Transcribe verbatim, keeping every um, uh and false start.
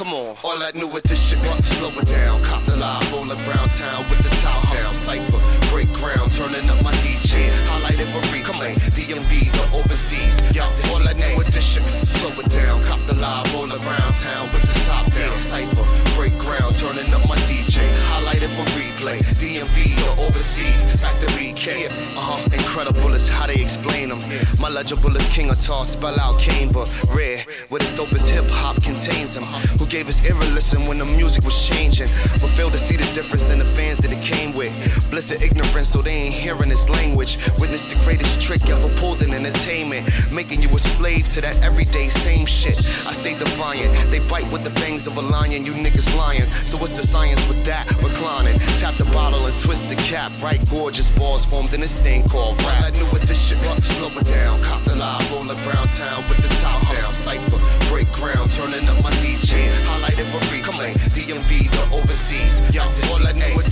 Come on, all that new edition, slow it down. Cop the live, roll around town with the top down. Cypher, break ground, turning up my D J. Highlight it for replay, D M V or overseas. Y'all, all that new edition, slow it down. Cop the live, roll around town with the top down. Cypher, break ground, turning up my D J. Highlight it for replay, D M V or overseas. Back to B K, uh-huh, incredible is how they explain them. My legible is king of toss, spell out Kane, but rare. Where the dopest hip-hop contains him. Who gave us ear a listen when the music was changing, but failed to see the difference in the fans that it came with. Bliss of ignorance, so they ain't hearing this language. Witness the greatest trick ever pulled in entertainment, making you a slave to that everyday same shit. I stay defiant, they bite with the fangs of a lion, you niggas lying. So what's the science with that? Reclining, tap the bottle and twist the cap. Right, gorgeous balls formed in this thing called rap. That new edition, slow it down. Cop the live, roll around town with the top down. Cypher, break ground, turning up my D J. Highlight it for replay, D M V or overseas. Y'all, all that new edition.